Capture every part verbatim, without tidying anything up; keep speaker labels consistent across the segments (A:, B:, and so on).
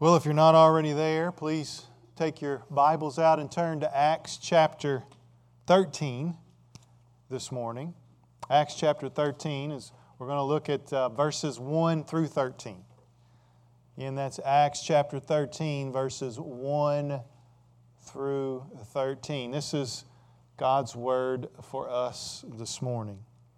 A: Well, if you're not already there, please take your Bibles out and turn to Acts chapter thirteen this morning. Acts chapter thirteen is we're going to look at uh, verses one through thirteen. And that's Acts chapter thirteen, verses one through thirteen. This is God's Word for us this morning.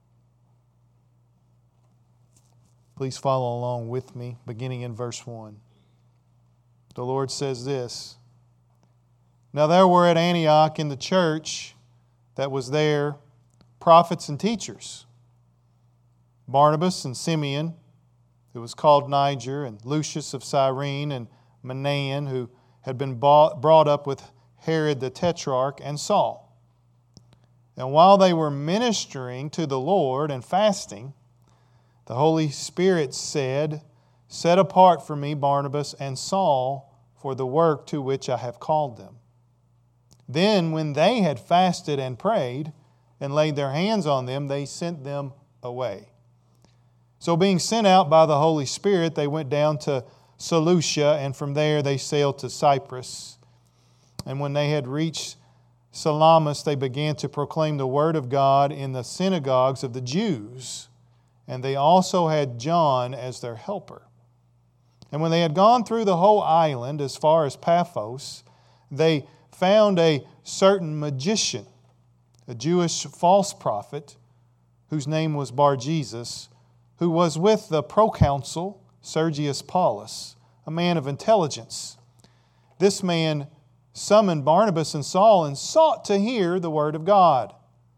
A: Please follow along with me, beginning in verse one. The Lord says this, "Now there were at Antioch in the church that was there prophets and teachers, Barnabas and Simeon, who was called Niger, and Lucius of Cyrene, and Manaen, who had been brought up with Herod the Tetrarch, and Saul. And while they were ministering to the Lord and fasting, the Holy Spirit said, 'Set apart for me Barnabas and Saul for the work to which I have called them.' Then when they had fasted and prayed and laid their hands on them, they sent them away. So being sent out by the Holy Spirit, they went down to Seleucia, and from there they sailed to Cyprus. And when they had reached Salamis, they began to proclaim the word of God in the synagogues of the Jews. And they also had John as their helper. And when they had gone through the whole island as far as Paphos, they found a certain magician, a Jewish false prophet, whose name was Bar-Jesus, who was with the proconsul Sergius Paulus, a man of intelligence. This man summoned Barnabas and Saul and sought to hear the word of God.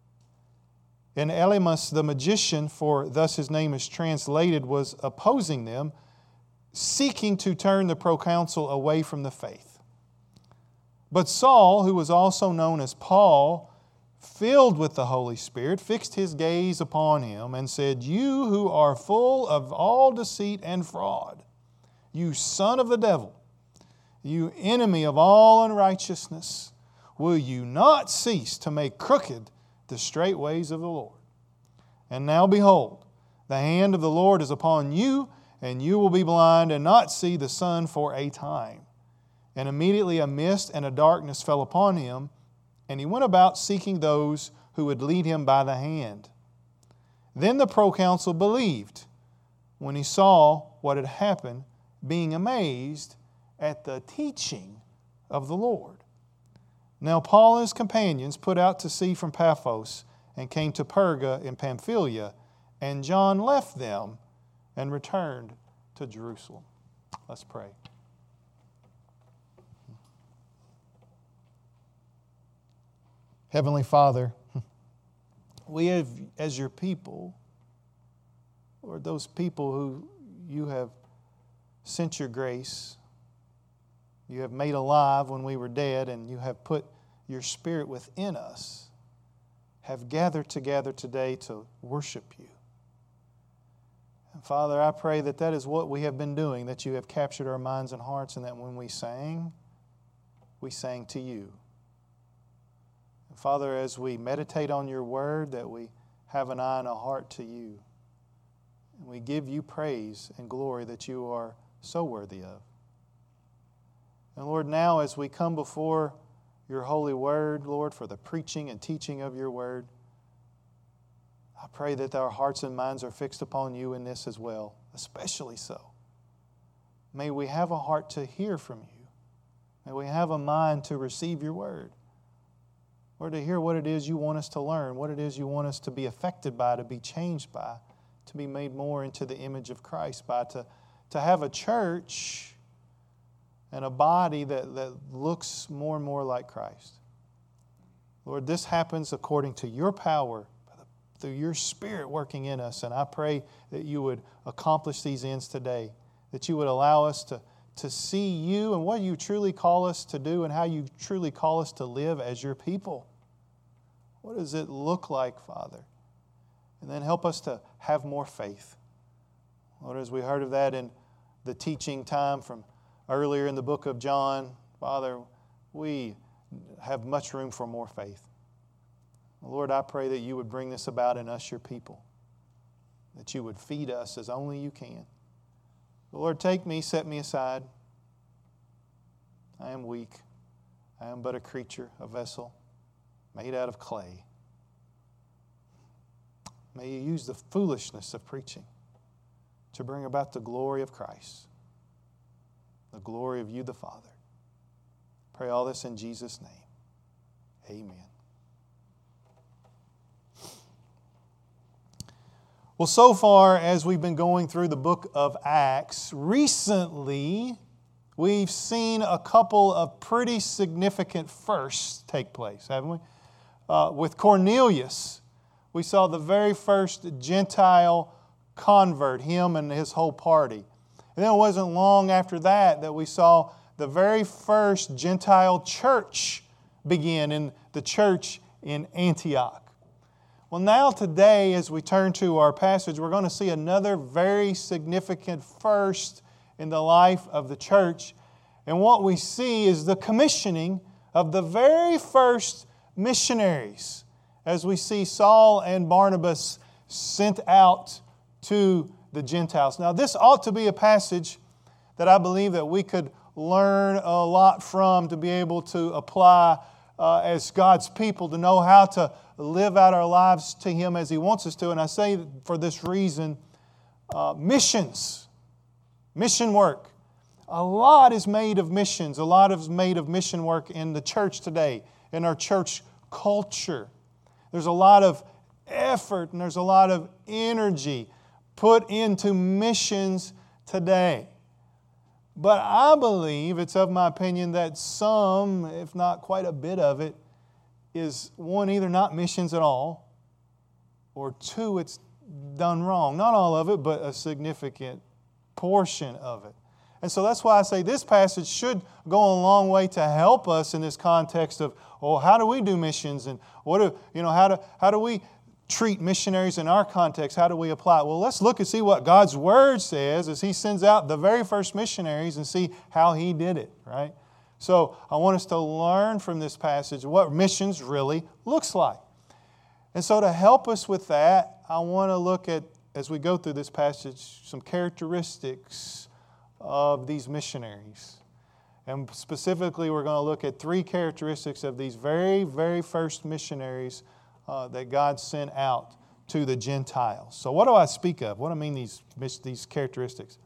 A: And Elymas the magician, for thus his name is translated, was opposing them, seeking to turn the proconsul away from the faith. But Saul, who was also known as Paul, filled with the Holy Spirit, fixed his gaze upon him and said, 'You who are full of all deceit and fraud, you son of the devil, you enemy of all unrighteousness, will you not cease to make crooked the straight ways of the Lord? And now behold, the hand of the Lord is upon you, and you will be blind and not see the sun for a time.' And immediately a mist and a darkness fell upon him, and he went about seeking those who would lead him by the hand. Then the proconsul believed when he saw what had happened, being amazed at the teaching of the Lord. Now Paul and his companions put out to sea from Paphos and came to Perga in Pamphylia, and John left them and returned to Jerusalem." Let's pray. Heavenly Father, we have, as your people, Lord, those people who you have sent your grace, you have made alive when we were dead, and you have put your Spirit within us, have gathered together today to worship you. And Father, I pray that that is what we have been doing, that you have captured our minds and hearts, and that when we sang, we sang to you. And Father, as we meditate on your word, that we have an eye and a heart to you. And we give you praise and glory that you are so worthy of. And Lord, now as we come before your holy word, Lord, for the preaching and teaching of your word, I pray that our hearts and minds are fixed upon you in this as well, especially so. May we have a heart to hear from you. May we have a mind to receive your word, or to hear what it is you want us to learn, what it is you want us to be affected by, to be changed by, to be made more into the image of Christ by, to, to have a church and a body that, that looks more and more like Christ. Lord, this happens according to your power, through your Spirit working in us. And I pray that you would accomplish these ends today, that you would allow us to, to see you and what you truly call us to do and how you truly call us to live as your people. What does it look like, Father? And then help us to have more faith. Lord, as we heard of that in the teaching time from earlier in the book of John, Father, we have much room for more faith. Lord, I pray that you would bring this about in us, your people, that you would feed us as only you can. Lord, take me, set me aside. I am weak. I am but a creature, a vessel, made out of clay. May you use the foolishness of preaching to bring about the glory of Christ, the glory of you, the Father. Pray all this in Jesus' name. Amen. Well, so far as we've been going through the book of Acts, recently we've seen a couple of pretty significant firsts take place, haven't we? Uh, with Cornelius, we saw the very first Gentile convert, him and his whole party. And then it wasn't long after that that we saw the very first Gentile church begin in the church in Antioch. Well, now today, as we turn to our passage, we're going to see another very significant first in the life of the church. And what we see is the commissioning of the very first missionaries, as we see Saul and Barnabas sent out to the Gentiles. Now, this ought to be a passage that I believe that we could learn a lot from to be able to apply uh, as God's people, to know how to live out our lives to Him as He wants us to. And I say for this reason, uh, missions, mission work. A lot is made of missions. A lot is made of mission work in the church today, in our church culture. There's a lot of effort and there's a lot of energy put into missions today. But I believe, it's of my opinion, that some, if not quite a bit of it, is one, either not missions at all, or two, it's done wrong. Not all of it, but a significant portion of it. And so that's why I say this passage should go a long way to help us in this context of, oh, how do we do missions? And what do, you know, how do, how do we treat missionaries in our context? How do we apply it? Well, let's look and see what God's Word says as He sends out the very first missionaries and see how He did it, right? So I want us to learn from this passage what missions really looks like. And so to help us with that, I want to look at, as we go through this passage, some characteristics of these missionaries. And specifically, we're going to look at three characteristics of these very, very first missionaries uh, that God sent out to the Gentiles. So what do I speak of? What do I mean these, these characteristics?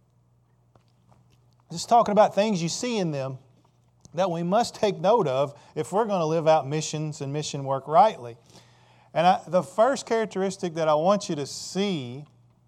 A: Just talking about things you see in them that we must take note of if we're going to live out missions and mission work rightly. And I, the first characteristic that I want you to see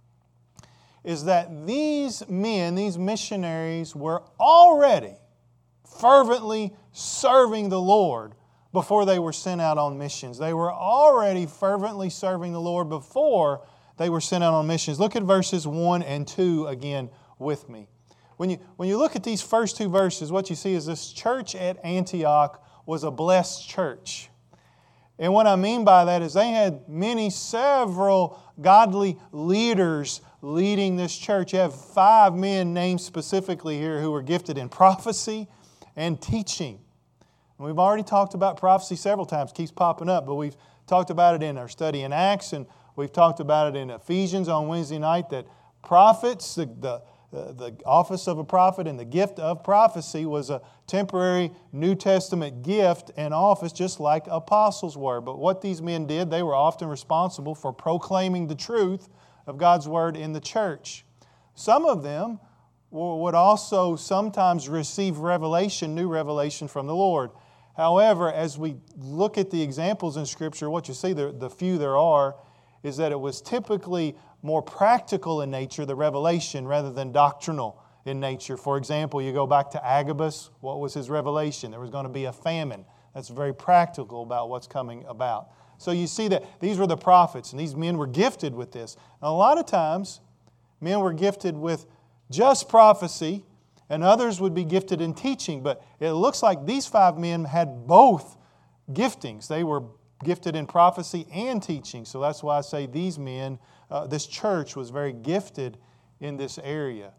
A: is that these men, these missionaries, were already fervently serving the Lord before they were sent out on missions. They were already fervently serving the Lord before they were sent out on missions. Look at verses one and two again with me. When you, when you look at these first two verses, what you see is this church at Antioch was a blessed church. And what I mean by that is they had many, several godly leaders leading this church. You have five men named specifically here who were gifted in prophecy and teaching. And we've already talked about prophecy several times. It keeps popping up, but we've talked about it in our study in Acts, and we've talked about it in Ephesians on Wednesday night, that prophets, the, the The office of a prophet and the gift of prophecy was a temporary New Testament gift and office, just like apostles were. But what these men did, they were often responsible for proclaiming the truth of God's Word in the church. Some of them would also sometimes receive revelation, new revelation from the Lord. However, as we look at the examples in Scripture, what you see, the, the few there are, is that it was typically more practical in nature, the revelation, rather than doctrinal in nature. For example, you go back to Agabus. What was his revelation? There was going to be a famine. That's very practical about what's coming about. So you see that these were the prophets, and these men were gifted with this. Now, a lot of times, men were gifted with just prophecy, and others would be gifted in teaching. But it looks like these five men had both giftings. They were gifted in prophecy and teaching. So that's why I say these men, uh, this church was very gifted in this area.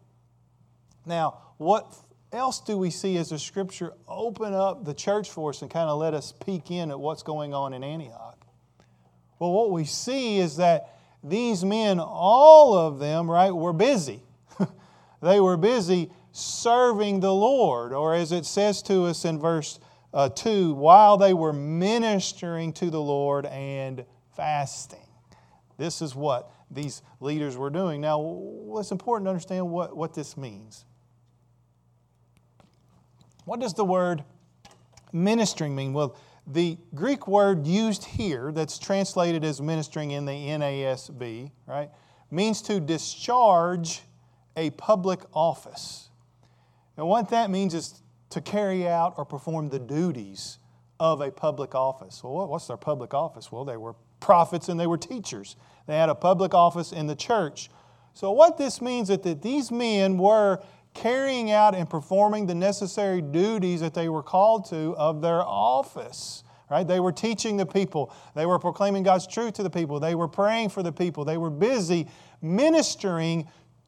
A: Now, what else do we see as the Scripture open up the church for us and kind of let us peek in at what's going on in Antioch? Well, what we see is that these men, all of them, right, were busy. They were busy serving the Lord. Or as it says to us in verse uh, two, while they were ministering to the Lord and fasting. This is what these leaders were doing. Now, it's important to understand what, what this means. What does the word ministering mean? Well, the Greek word used here that's translated as ministering in the N A S B, right, means to discharge a public office. And what that means is to carry out or perform the duties of a public office. Well, what's their public office? Well, they were prophets and they were teachers. They had a public office in the church. So what this means is that these men were carrying out and performing the necessary duties that they were called to of their office. Right? They were teaching the people. They were proclaiming God's truth to the people. They were praying for the people. They were busy ministering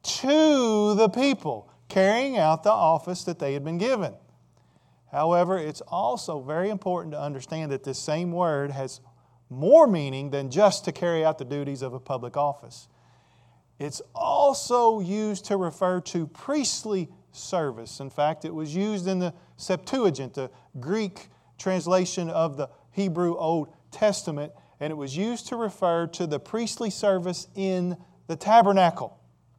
A: to the people, carrying out the office that they had been given. However, it's also very important to understand that this same word has more meaning than just to carry out the duties of a public office. It's also used to refer to priestly service. In fact, it was used in the Septuagint, the Greek translation of the Hebrew Old Testament, and it was used to refer to the priestly service in the tabernacle.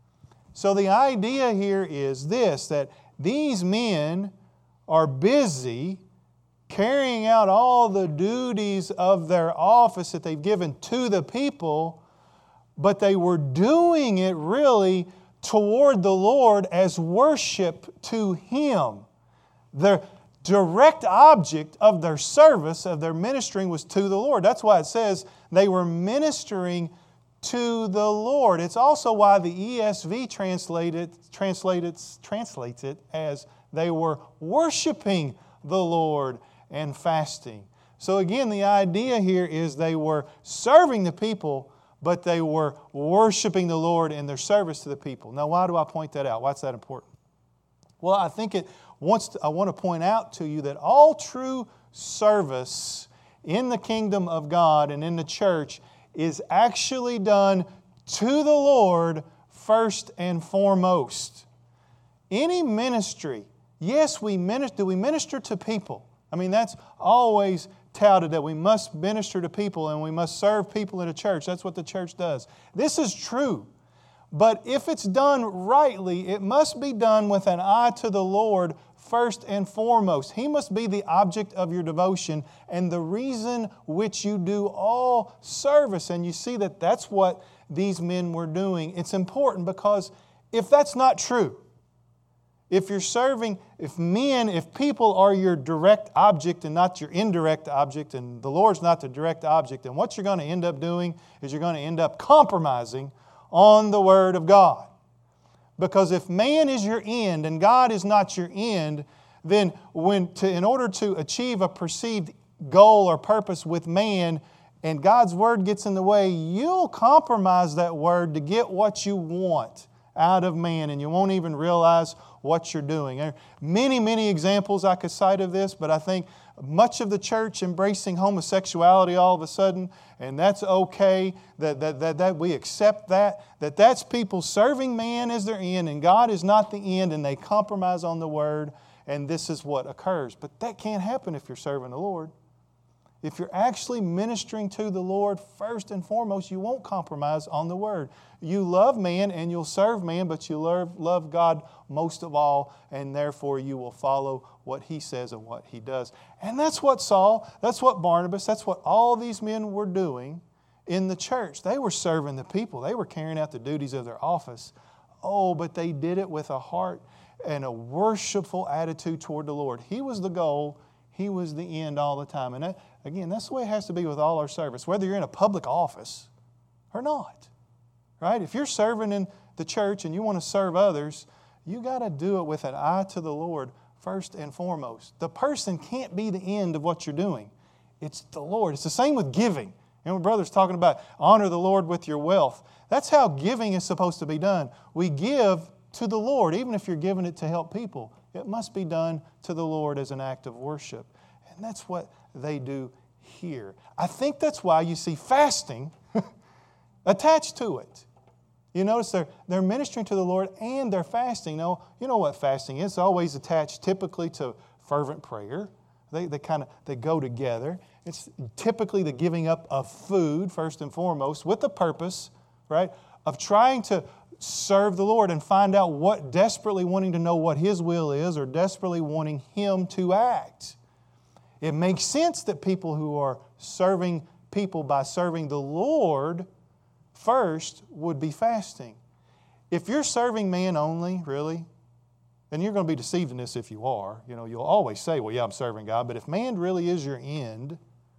A: So the idea here is this, that these men are busy carrying out all the duties of their office that they've given to the people, but they were doing it really toward the Lord as worship to Him. The direct object of their service, of their ministering, was to the Lord. That's why it says they were ministering to the Lord. It's also why the E S V translated, translated, translates it as they were worshiping the Lord and fasting. So again, the idea here is they were serving the people, but they were worshiping the Lord in their service to the people. Now, why do I point that out? Why's that important? Well, I think it wants to, I want to point out to you that all true service in the kingdom of God and in the church is actually done to the Lord first and foremost. Any ministry, yes, we minister, do we minister to people? I mean, that's always touted, that we must minister to people and we must serve people in a church. That's what the church does. This is true. But if it's done rightly, it must be done with an eye to the Lord first and foremost. He must be the object of your devotion and the reason which you do all service. And you see that that's what these men were doing. It's important because if that's not true, if you're serving, if men, if people are your direct object and not your indirect object, and the Lord's not the direct object, then what you're going to end up doing is you're going to end up compromising on the Word of God. Because if man is your end and God is not your end, then when to, in order to achieve a perceived goal or purpose with man, and God's Word gets in the way, you'll compromise that Word to get what you want out of man, and you won't even realize what you're doing. There are many, many examples I could cite of this, but I think much of the church embracing homosexuality all of a sudden, and that's okay, that, that, that, that we accept that, that that's people serving man as their end, and God is not the end, and they compromise on the Word, and this is what occurs. But that can't happen if you're serving the Lord. If you're actually ministering to the Lord first and foremost, you won't compromise on the Word. You love man and you'll serve man, but you love, love God most of all, and therefore you will follow what He says and what He does. And that's what Saul, that's what Barnabas, that's what all these men were doing in the church. They were serving the people. They were carrying out the duties of their office. Oh, but they did it with a heart and a worshipful attitude toward the Lord. He was the goal. He was the end all the time. And that, again, that's the way it has to be with all our service, whether you're in a public office or not. Right? If you're serving in the church and you want to serve others, you got to do it with an eye to the Lord first and foremost. The person can't be the end of what you're doing. It's the Lord. It's the same with giving. And my brother's talking about honor the Lord with your wealth. That's how giving is supposed to be done. We give to the Lord, even if you're giving it to help people. It must be done to the Lord as an act of worship. And that's what they do here. I think that's why you see fasting attached to it. You notice they're, they're ministering to the Lord and they're fasting. Now, you know what fasting is. It's always attached typically to fervent prayer. They, they kind of they go together. It's typically the giving up of food, first and foremost, with the purpose, right, of trying to serve the Lord and find out what, desperately wanting to know what His will is or desperately wanting Him to act. It makes sense that people who are serving people by serving the Lord first would be fasting. If you're serving man only, really, and you're going to be deceived in this if you are, you know, you'll always say, well, yeah, I'm serving God, but if man really is your end,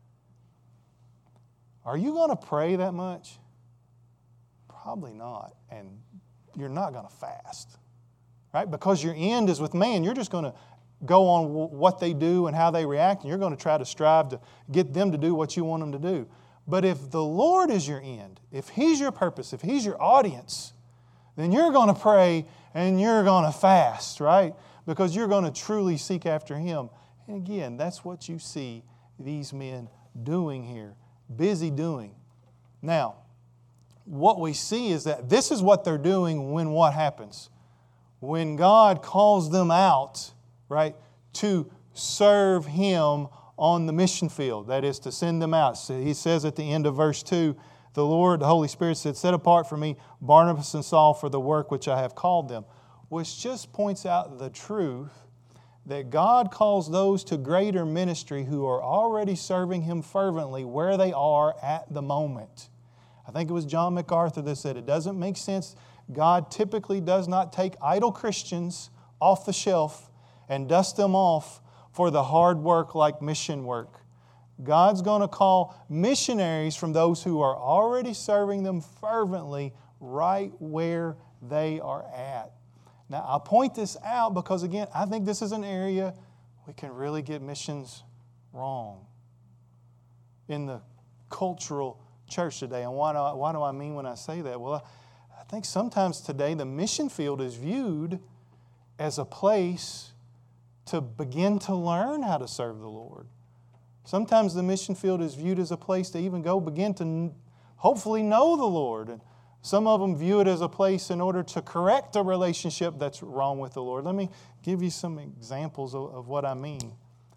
A: are you going to pray that much? Probably not, and you're not going to fast, right? Because your end is with man. You're just going to go on what they do and how they react, and you're going to try to strive to get them to do what you want them to do. But if the Lord is your end, if He's your purpose, if He's your audience, then you're going to pray and you're going to fast, right? Because you're going to truly seek after Him. And again, that's what you see these men doing here, busy doing. Now, what we see is that this is what they're doing when what happens? When God calls them out, right, to serve Him on the mission field, that is to send them out. So he says at the end of verse two, the Lord, the Holy Spirit said, set apart for me Barnabas and Saul for the work which I have called them, which just points out the truth that God calls those to greater ministry who are already serving Him fervently where they are at the moment. I think it was John MacArthur that said it doesn't make sense. God typically does not take idle Christians off the shelf and dust them off for the hard work like mission work. God's going to call missionaries from those who are already serving them fervently right where they are at. Now, I'll point this out because, again, I think this is an area we can really get missions wrong in the cultural church today. And why do I, why do I mean when I say that? Well, I, I think sometimes today the mission field is viewed as a place to begin to learn how to serve the Lord. Sometimes the mission field is viewed as a place to even go begin to hopefully know the Lord. And some of them view it as a place in order to correct a relationship that's wrong with the Lord. Let me give you some examples of, of what I mean.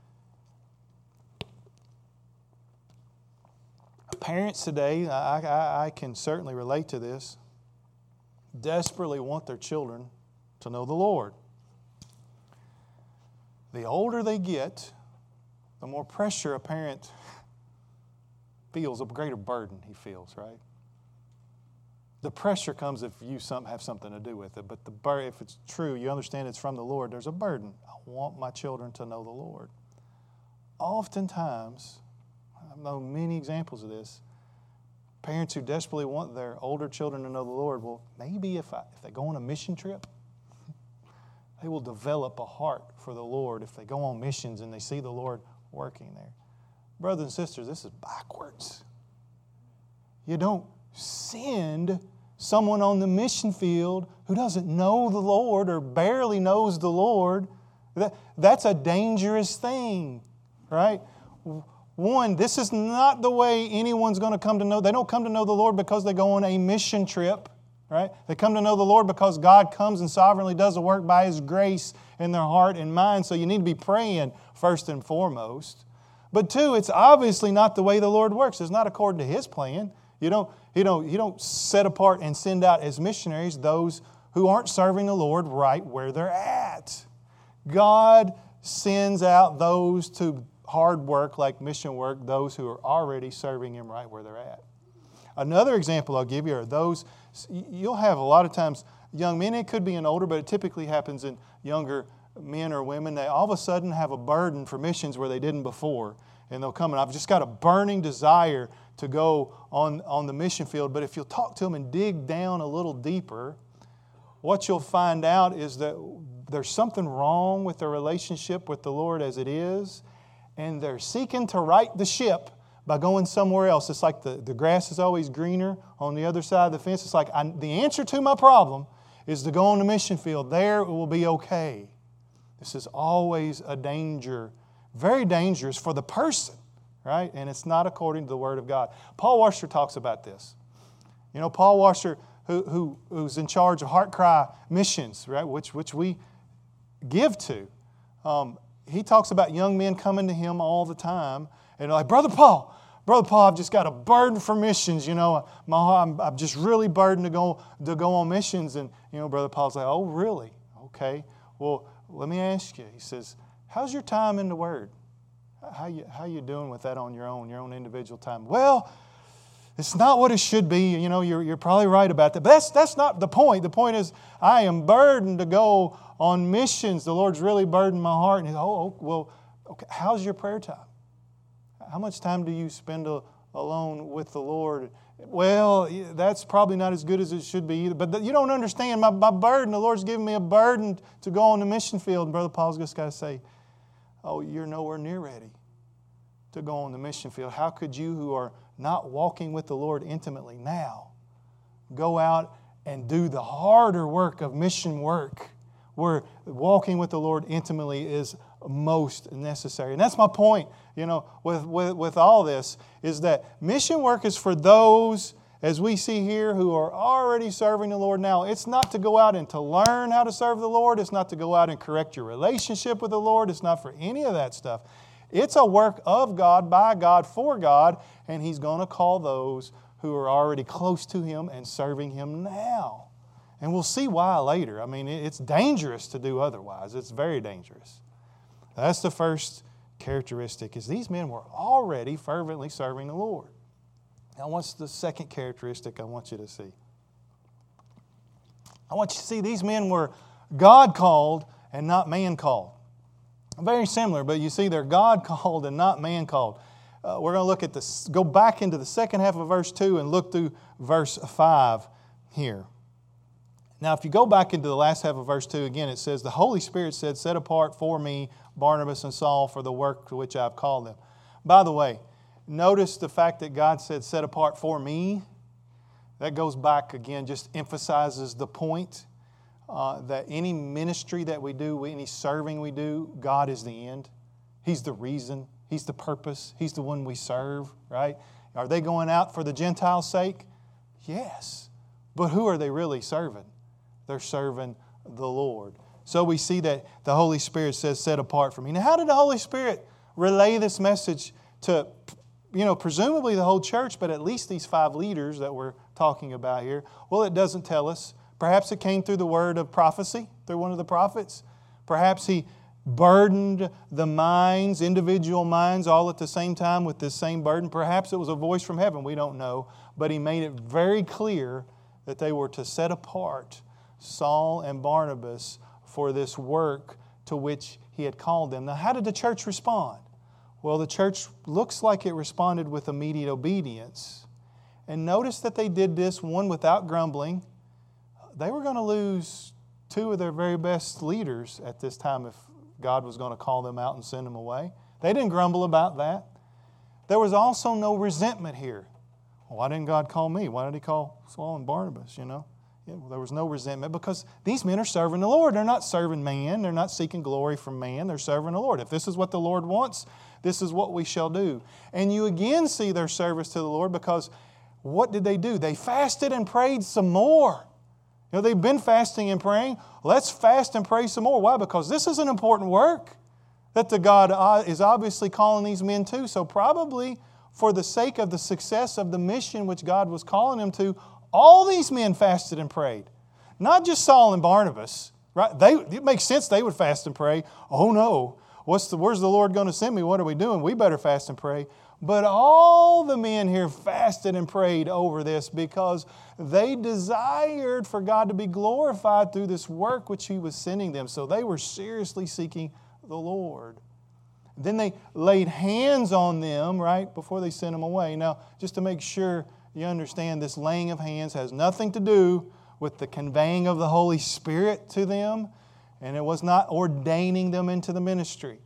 A: Parents today, I, I, I can certainly relate to this, desperately want their children to know the Lord. The older they get, the more pressure a parent feels, a greater burden he feels, right? The pressure comes if you some, have something to do with it, but the bur- if it's true, you understand it's from the Lord, there's a burden. I want my children to know the Lord. Oftentimes, I know many examples of this, parents who desperately want their older children to know the Lord, well, maybe if, I, if they go on a mission trip, they will develop a heart for the Lord if they go on missions and they see the Lord working there. Brothers and sisters, this is backwards. You don't send someone on the mission field who doesn't know the Lord or barely knows the Lord. That, that's a dangerous thing, right? One, this is not the way anyone's going to come to know. They don't come to know the Lord because they go on a mission trip. Right? They come to know the Lord because God comes and sovereignly does the work by His grace in their heart and mind. So you need to be praying first and foremost. But two, it's obviously not the way the Lord works. It's not according to His plan. You don't, you don't, you don't set apart and send out as missionaries those who aren't serving the Lord right where they're at. God sends out those to hard work like mission work, those who are already serving Him right where they're at. Another example I'll give you are those, you'll have a lot of times young men, it could be in older, but it typically happens in younger men or women. They all of a sudden have a burden for missions where they didn't before. And they'll come and I've just got a burning desire to go on, on the mission field. But if you'll talk to them and dig down a little deeper, what you'll find out is that there's something wrong with their relationship with the Lord as it is. And they're seeking to right the ship by going somewhere else. It's like the, the grass is always greener on the other side of the fence. It's like I, the answer to my problem is to go on the mission field. There it will be okay. This is always a danger, very dangerous for the person, right? And it's not according to the Word of God. Paul Washer talks about this. You know, Paul Washer, who, who who's in charge of Heart Cry Missions, right, which, which we give to, um, he talks about young men coming to him all the time and like, Brother Paul, Brother Paul, I've just got a burden for missions, you know. My, I'm, I'm just really burdened to go to go on missions. And, you know, Brother Paul's like, oh, really? Okay. Well, let me ask you. He says, how's your time in the Word? How you how you doing with that on your own, your own individual time? Well, it's not what it should be. You know, you're, you're probably right about that. But that's, that's not the point. The point is, I am burdened to go on missions. The Lord's really burdened my heart. And he's, oh, well, okay, how's your prayer time? How much time do you spend a, alone with the Lord? Well, that's probably not as good as it should be either. But you don't understand my, my burden. The Lord's given me a burden to go on the mission field. And Brother Paul's just got to say, oh, you're nowhere near ready to go on the mission field. How could you who are not walking with the Lord intimately now go out and do the harder work of mission work where walking with the Lord intimately is most necessary? And that's my point, you know, with, with, with all this, is that mission work is for those, as we see here, who are already serving the Lord now. It's not to go out and to learn how to serve the Lord. It's not to go out and correct your relationship with the Lord. It's not for any of that stuff. It's a work of God, by God, for God, and He's going to call those who are already close to Him and serving Him now. And we'll see why later. I mean, it's dangerous to do otherwise. It's very dangerous. That's the first characteristic, is these men were already fervently serving the Lord. Now, what's the second characteristic I want you to see? I want you to see these men were God called and not man called. Very similar, but you see they're God called and not man called. Uh, we're going to look at this, go back into the second half of verse two and look through verse five here. Now, if you go back into the last half of verse two, again, it says, the Holy Spirit said, set apart for me Barnabas and Saul for the work to which I've called them. By the way, notice the fact that God said, set apart for me. That goes back again, just emphasizes the point uh, that any ministry that we do, any serving we do, God is the end. He's the reason. He's the purpose. He's the one we serve, right? Are they going out for the Gentiles' sake? Yes. But who are they really serving? They're serving the Lord. So we see that the Holy Spirit says, set apart for me. Now, how did the Holy Spirit relay this message to, you know, presumably the whole church, but at least these five leaders that we're talking about here? Well, it doesn't tell us. Perhaps it came through the word of prophecy, through one of the prophets. Perhaps He burdened the minds, individual minds, all at the same time with this same burden. Perhaps it was a voice from heaven. We don't know. But He made it very clear that they were to set apart Saul and Barnabas for this work to which He had called them. Now, how did the church respond? Well, the church looks like it responded with immediate obedience. And notice that they did this, one, without grumbling. They were going to lose two of their very best leaders at this time if God was going to call them out and send them away. They didn't grumble about that. There was also no resentment here. Well, why didn't God call me? Why did He call Saul and Barnabas, you know? Yeah, well, there was no resentment because these men are serving the Lord. They're not serving man. They're not seeking glory from man. They're serving the Lord. If this is what the Lord wants, this is what we shall do. And you again see their service to the Lord because what did they do? They fasted and prayed some more. You know, they've been fasting and praying. Let's fast and pray some more. Why? Because this is an important work that the God is obviously calling these men to. So probably for the sake of the success of the mission which God was calling them to, all these men fasted and prayed. Not just Saul and Barnabas. Right? They, it makes sense they would fast and pray. Oh no, what's the, where's the Lord going to send me? What are we doing? We better fast and pray. But all the men here fasted and prayed over this because they desired for God to be glorified through this work which He was sending them. So they were seriously seeking the Lord. Then they laid hands on them, right, before they sent them away. Now, just to make sure you understand, this laying of hands has nothing to do with the conveying of the Holy Spirit to them, and it was not ordaining them into the ministry.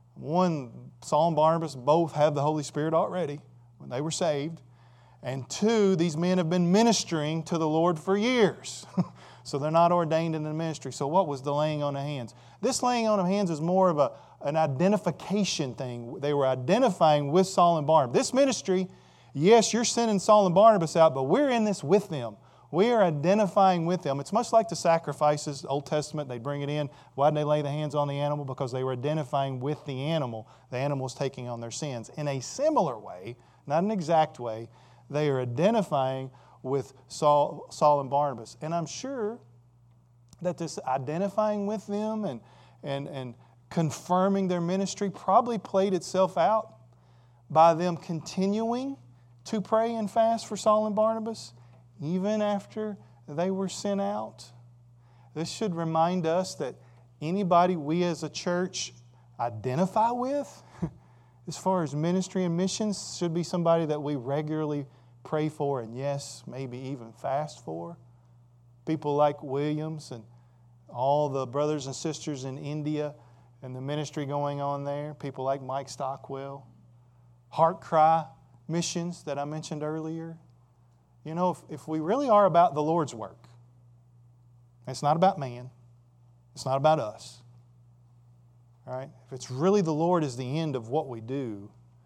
A: One, Saul and Barnabas both have the Holy Spirit already when they were saved. And two, these men have been ministering to the Lord for years. So they're not ordained in the ministry. So what was the laying on of hands? This laying on of hands is more of a, an identification thing. They were identifying with Saul and Barnabas. This ministry, yes, you're sending Saul and Barnabas out, but we're in this with them. We are identifying with them. It's much like the sacrifices, Old Testament, they bring it in. Why did they lay the hands on the animal? Because they were identifying with the animal. The animal was taking on their sins. In a similar way, not an exact way, they are identifying with Saul, Saul and Barnabas. And I'm sure that this identifying with them and, and, and confirming their ministry probably played itself out by them continuing to pray and fast for Saul and Barnabas, even after they were sent out. This should remind us that anybody we as a church identify with, as far as ministry and missions, should be somebody that we regularly pray for and, yes, maybe even fast for. People like Williams and all the brothers and sisters in India and the ministry going on there. People like Mike Stockwell. Heart Cry Missions that I mentioned earlier. You know, if, if we really are about the Lord's work, it's not about man, it's not about us, all right? If it's really the Lord is the end of what we do,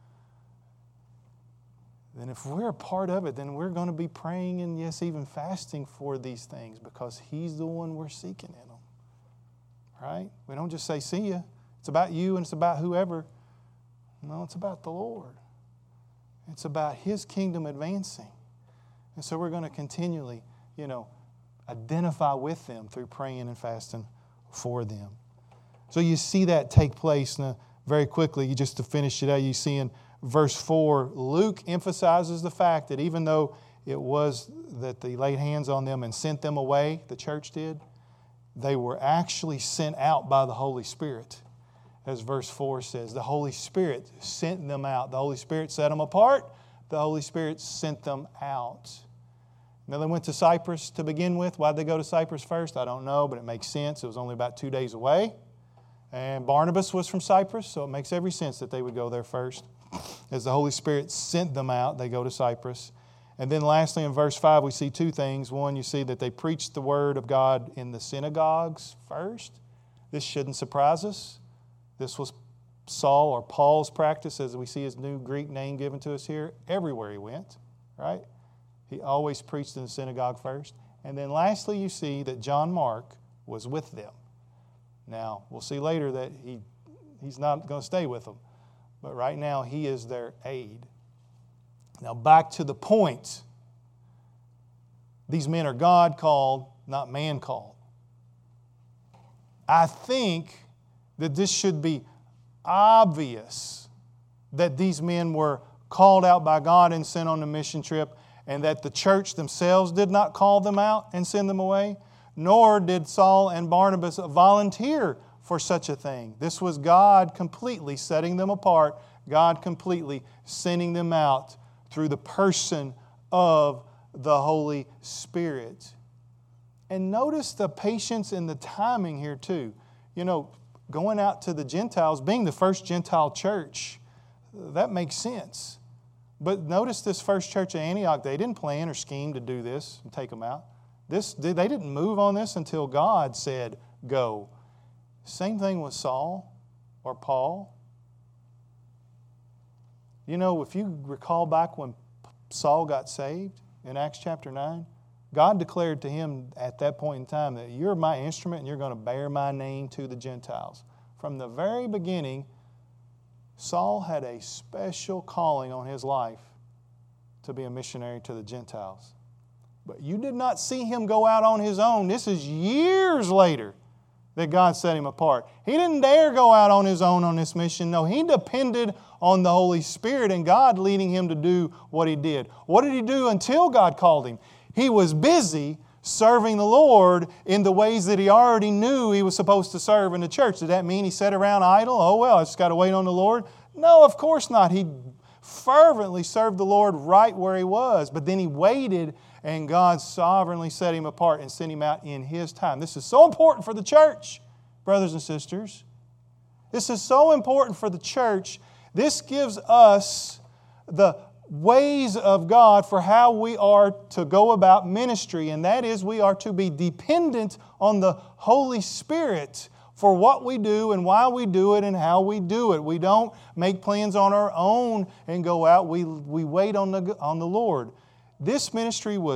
A: then if we're a part of it, then we're going to be praying and, yes, even fasting for these things because He's the one we're seeking in them, right? We don't just say, see ya. It's about you and it's about whoever. No, it's about the Lord. It's about His kingdom advancing. And so we're going to continually, you know, identify with them through praying and fasting for them. So you see that take place. Now, very quickly, just to finish it out, you see in verse four, Luke emphasizes the fact that even though it was that they laid hands on them and sent them away, the church did, they were actually sent out by the Holy Spirit. As verse four says, the Holy Spirit sent them out. The Holy Spirit set them apart. The Holy Spirit sent them out. Now, they went to Cyprus to begin with. Why did they go to Cyprus first? I don't know, but it makes sense. It was only about two days away. And Barnabas was from Cyprus, so it makes every sense that they would go there first. As the Holy Spirit sent them out, they go to Cyprus. And then lastly, in verse five, we see two things. One, you see that they preached the Word of God in the synagogues first. This shouldn't surprise us. This was Saul or Paul's practice, as we see his new Greek name given to us here, everywhere he went, right? He always preached in the synagogue first. And then lastly, you see that John Mark was with them. Now, we'll see later that he, he's not going to stay with them. But right now, he is their aide. Now, back to the point. These men are God called, not man called. I think that this should be obvious that these men were called out by God and sent on a mission trip, and that the church themselves did not call them out and send them away, nor did Saul and Barnabas volunteer for such a thing. This was God completely setting them apart, God completely sending them out through the person of the Holy Spirit. And notice the patience and the timing here too. You know, going out to the Gentiles, being the first Gentile church, that makes sense. But notice this first church at Antioch, they didn't plan or scheme to do this and take them out. This, they didn't move on this until God said, go. Same thing with Saul or Paul. You know, if you recall back when Saul got saved in Acts chapter nine, God declared to him at that point in time that you're my instrument and you're going to bear my name to the Gentiles. From the very beginning, Saul had a special calling on his life to be a missionary to the Gentiles. But you did not see him go out on his own. This is years later that God set him apart. He didn't dare go out on his own on this mission. No, he depended on the Holy Spirit and God leading him to do what he did. What did he do until God called him? He was busy serving the Lord in the ways that he already knew he was supposed to serve in the church. Did that mean he sat around idle? Oh, well, I just got to wait on the Lord. No, of course not. He fervently served the Lord right where he was, but then he waited and God sovereignly set him apart and sent him out in His time. This is so important for the church, brothers and sisters. This is so important for the church. This gives us the ways of God for how we are to go about ministry, and that is we are to be dependent on the Holy Spirit for what we do and why we do it and how we do it. We don't make plans on our own and go out. We, we wait on the, on the Lord. This ministry was,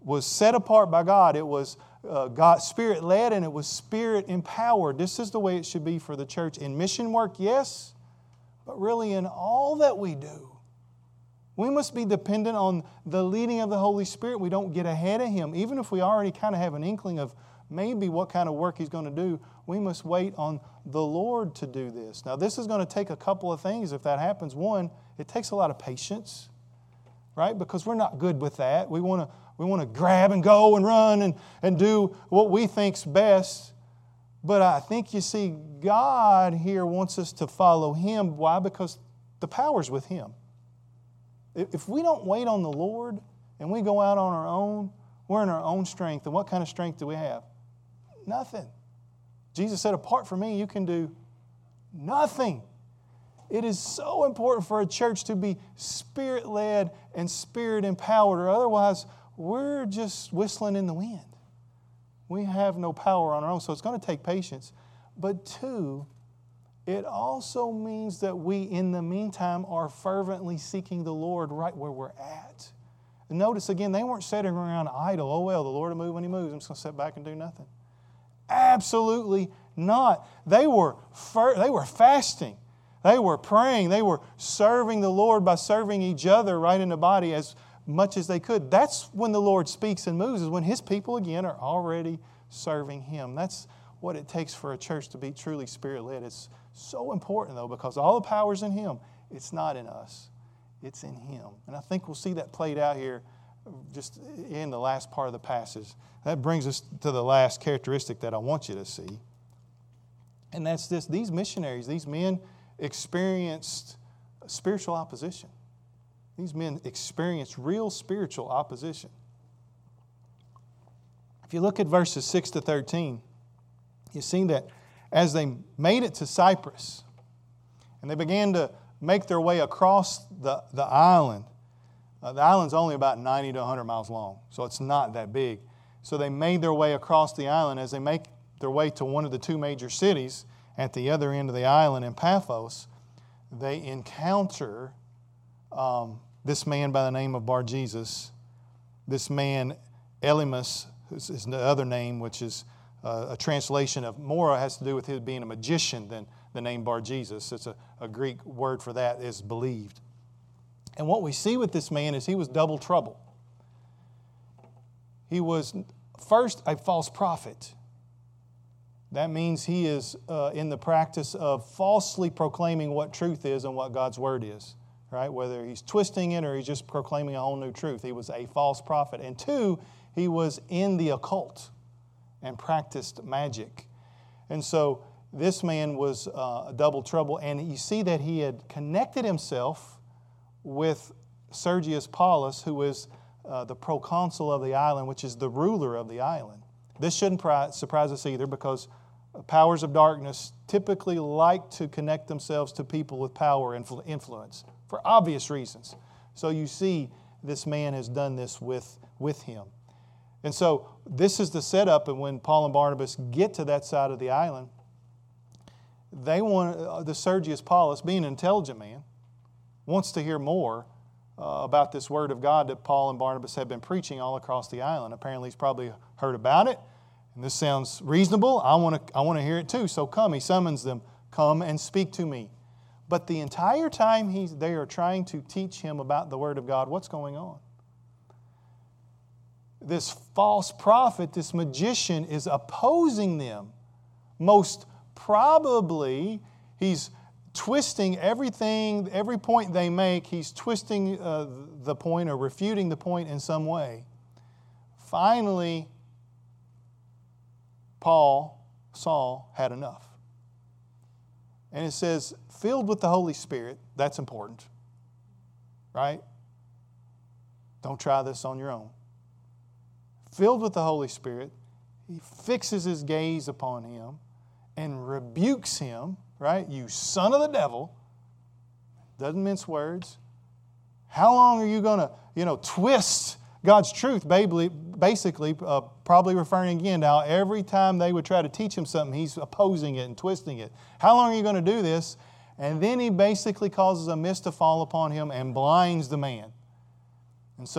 A: was set apart by God. It was uh, God Spirit-led, and it was Spirit-empowered. This is the way it should be for the church. In mission work, yes, but really in all that we do. We must be dependent on the leading of the Holy Spirit. We don't get ahead of Him. Even if we already kind of have an inkling of maybe what kind of work He's going to do, we must wait on the Lord to do this. Now, this is going to take a couple of things if that happens. One, it takes a lot of patience, right? Because we're not good with that. We want to we want to grab and go and run and, and do what we think's best. But I think you see, God here wants us to follow Him. Why? Because the power's with Him. If we don't wait on the Lord and we go out on our own, we're in our own strength. And what kind of strength do we have? Nothing. Jesus said, apart from me, you can do nothing. It is so important for a church to be Spirit-led and Spirit-empowered, or otherwise we're just whistling in the wind. We have no power on our own, so it's going to take patience. But two, it also means that we, in the meantime, are fervently seeking the Lord right where we're at. And notice again, they weren't sitting around idle. Oh, well, the Lord will move when He moves. I'm just going to sit back and do nothing. Absolutely not. They were, fer- they were fasting. They were praying. They were serving the Lord by serving each other right in the body as much as they could. That's when the Lord speaks and moves, is when His people, again, are already serving Him. That's what it takes for a church to be truly Spirit-led. It's so important, though, because all the power's in Him. It's not in us. It's in Him. And I think we'll see that played out here just in the last part of the passage. That brings us to the last characteristic that I want you to see. And that's this. These missionaries, these men experienced spiritual opposition. These men experienced real spiritual opposition. If you look at verses six to thirteen, you see that as they made it to Cyprus and they began to make their way across the, the island, uh, the island's only about ninety to one hundred miles long, so it's not that big. So they made their way across the island. As they make their way to one of the two major cities at the other end of the island in Paphos, they encounter um, this man by the name of Bar-Jesus. This man, Elymas, is, is the other name, which is uh, a translation of, more has to do with his being a magician than the name Bar-Jesus. It's a, a Greek word for that, is believed. And what we see with this man is he was double trouble. He was first a false prophet. That means he is uh, in the practice of falsely proclaiming what truth is and what God's Word is, right? Whether he's twisting it or he's just proclaiming a whole new truth. He was a false prophet. And two, he was in the occult and practiced magic. And so this man was uh, double trouble. And you see that he had connected himself with Sergius Paulus, who is uh, the proconsul of the island, which is the ruler of the island. This shouldn't surprise us either, because powers of darkness typically like to connect themselves to people with power and influence for obvious reasons. So you see this man has done this with, with him. And so this is the setup, and when Paul and Barnabas get to that side of the island, they want, uh, the Sergius Paulus, being an intelligent man, wants to hear more uh, about this Word of God that Paul and Barnabas have been preaching all across the island. Apparently he's probably heard about it. And this sounds reasonable. I want to I want to hear it too. So come. He summons them. Come and speak to me. But the entire time he's, they are trying to teach him about the Word of God, what's going on? This false prophet, this magician, is opposing them. Most probably, he's twisting everything, every point they make, he's twisting uh, the point or refuting the point in some way. Finally, Paul, Saul, had enough. And it says, filled with the Holy Spirit. That's important, right? Don't try this on your own. Filled with the Holy Spirit, he fixes his gaze upon him and rebukes him, right? You son of the devil. Doesn't mince words. How long are you going to, you know, twist God's truth? Basically, uh, probably referring again to how every time they would try to teach him something, he's opposing it and twisting it. How long are you going to do this? And then he basically causes a mist to fall upon him and blinds the man. And so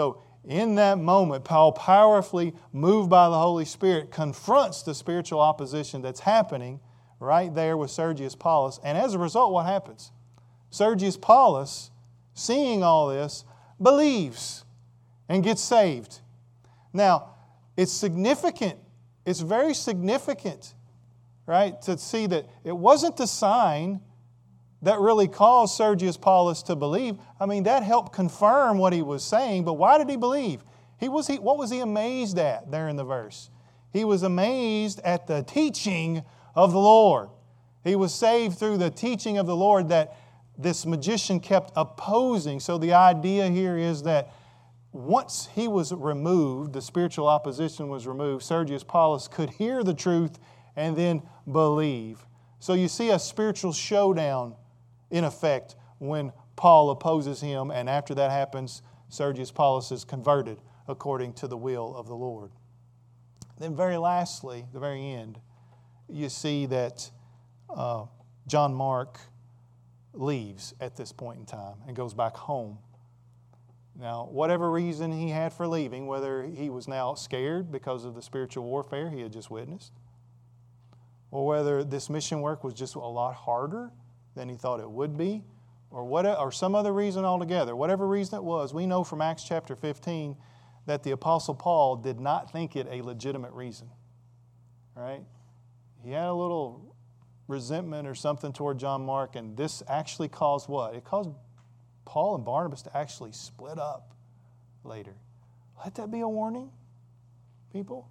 A: in that moment, Paul, powerfully moved by the Holy Spirit, confronts the spiritual opposition that's happening right there with Sergius Paulus. And as a result, what happens? Sergius Paulus, seeing all this, believes and gets saved. Now, it's significant. It's very significant, right, to see that it wasn't the sign that really caused Sergius Paulus to believe. I mean, that helped confirm what he was saying, but why did he believe? He was, he, what was he amazed at there in the verse? He was amazed at the teaching of the Lord. He was saved through the teaching of the Lord that this magician kept opposing. So the idea here is that once he was removed, the spiritual opposition was removed, Sergius Paulus could hear the truth and then believe. So you see a spiritual showdown in effect when Paul opposes him, and after that happens, Sergius Paulus is converted according to the will of the Lord. Then very lastly, the very end, you see that uh, John Mark leaves at this point in time and goes back home. Now, whatever reason he had for leaving, whether he was now scared because of the spiritual warfare he had just witnessed, or whether this mission work was just a lot harder than he thought it would be, or what, or some other reason altogether. Whatever reason it was, we know from Acts chapter fifteen that the Apostle Paul did not think it a legitimate reason. Right? He had a little resentment or something toward John Mark, and this actually caused what? It caused Paul and Barnabas to actually split up later. Let that be a warning, people.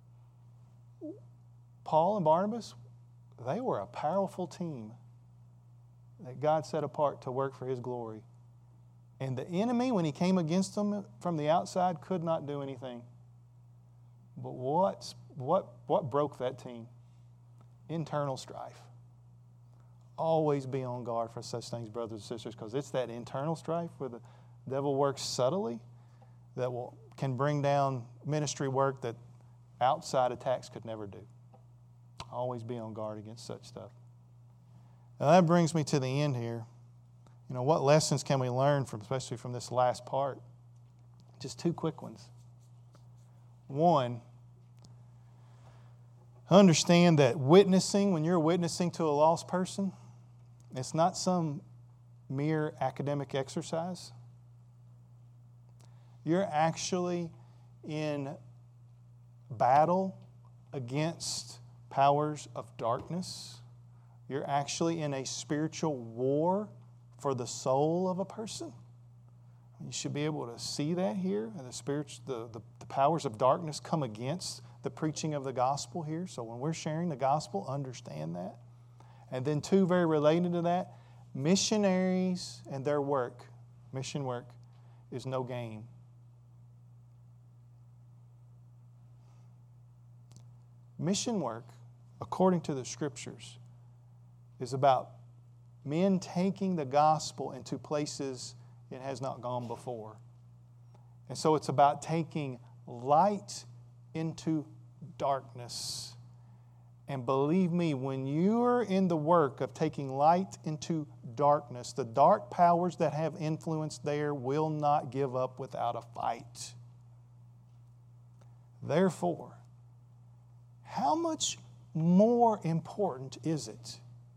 A: Paul and Barnabas, they were a powerful team that God set apart to work for His glory. And the enemy, when he came against them from the outside, could not do anything. But what, what, what broke that team? Internal strife. Always be on guard for such things, brothers and sisters, because it's that internal strife where the devil works subtly that will can bring down ministry work that outside attacks could never do. Always be on guard against such stuff. Now that brings me to the end here. You know, what lessons can we learn from, especially from this last part? Just two quick ones. One, understand that witnessing, when you're witnessing to a lost person, it's not some mere academic exercise. You're actually in battle against powers of darkness. You're actually in a spiritual war for the soul of a person. You should be able to see that here. And the, spirits, the, the, the powers of darkness come against the preaching of the gospel here. So when we're sharing the gospel, understand that. And then two, very related to that, missionaries and their work, mission work, is no game. Mission work, according to the Scriptures, is about men taking the gospel into places it has not gone before. And so it's about taking light into darkness. And believe me, when you're in the work of taking light into darkness, the dark powers that have influence there will not give up without a fight. Therefore, how much more important is it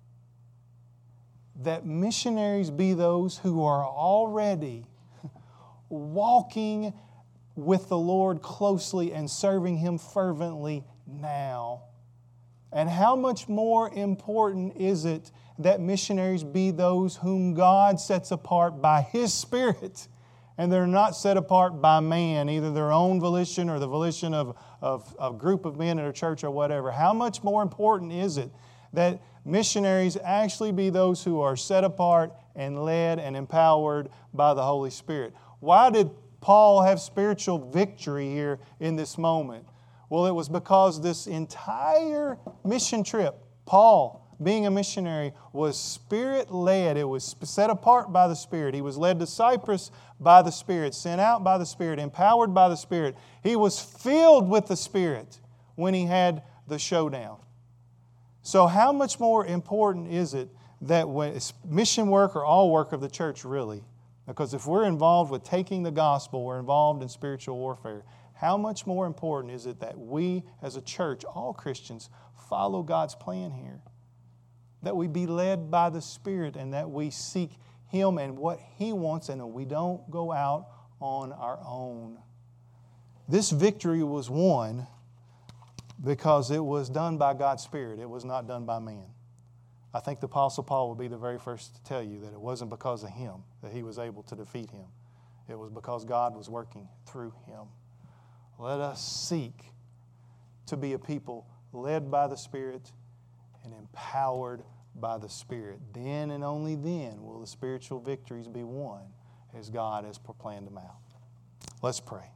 A: that missionaries be those who are already walking with the Lord closely and serving Him fervently now? And how much more important is it that missionaries be those whom God sets apart by His Spirit, and they're not set apart by man, either their own volition or the volition of, of, of a group of men in a church or whatever? How much more important is it that missionaries actually be those who are set apart and led and empowered by the Holy Spirit? Why did Paul have spiritual victory here in this moment? Well, it was because this entire mission trip, Paul, being a missionary, was Spirit-led. It was set apart by the Spirit. He was led to Cyprus by the Spirit, sent out by the Spirit, empowered by the Spirit. He was filled with the Spirit when he had the showdown. So how much more important is it that when mission work, or all work of the church really, Because if we're involved with taking the gospel, we're involved in spiritual warfare. How much more important is it that we as a church, all Christians, follow God's plan here? That we be led by the Spirit and that we seek Him and what He wants and that we don't go out on our own. This victory was won because it was done by God's Spirit. It was not done by man. I think the Apostle Paul will be the very first to tell you that it wasn't because of him that he was able to defeat him. It was because God was working through him. Let us seek to be a people led by the Spirit and empowered by the Spirit. Then and only then will the spiritual victories be won as God has proclaimed them out. Let's pray.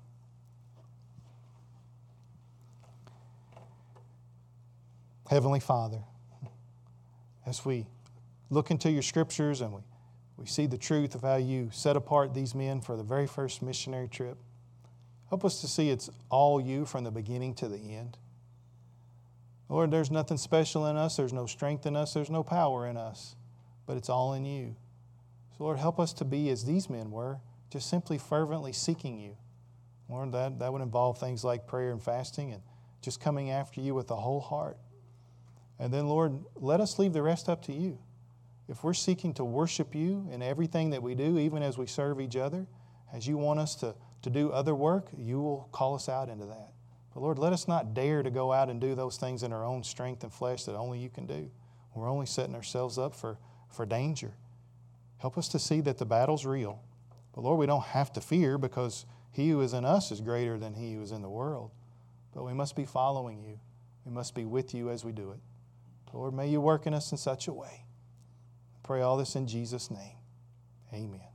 A: Heavenly Father, as we look into your scriptures and we, we see the truth of how you set apart these men for the very first missionary trip, help us to see it's all you from the beginning to the end. Lord, there's nothing special in us. There's no strength in us. There's no power in us. But it's all in you. So, Lord, help us to be as these men were, just simply fervently seeking you. Lord, that, that would involve things like prayer and fasting and just coming after you with a whole heart. And then, Lord, let us leave the rest up to you. If we're seeking to worship you in everything that we do, even as we serve each other, as you want us to, to do other work, you will call us out into that. But Lord, let us not dare to go out and do those things in our own strength and flesh that only you can do. We're only setting ourselves up for, for danger. Help us to see that the battle's real. But Lord, we don't have to fear because he who is in us is greater than he who is in the world. But we must be following you. We must be with you as we do it. Lord, may you work in us in such a way. I pray all this in Jesus' name. Amen.